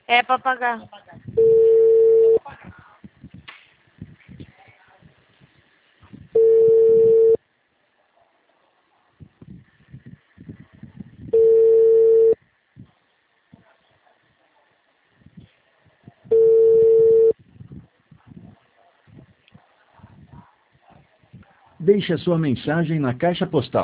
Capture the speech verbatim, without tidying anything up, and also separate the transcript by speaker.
Speaker 1: É pra pagar.
Speaker 2: Deixe a sua mensagem na caixa postal.